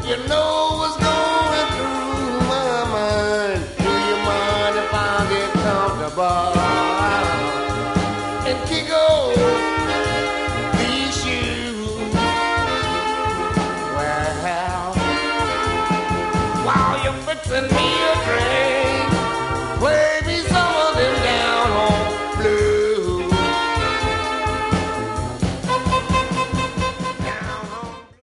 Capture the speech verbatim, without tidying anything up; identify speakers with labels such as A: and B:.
A: you know what's going through my mind. Do you mind if I get comfortable and kick off these shoes? Well, while you're fixing me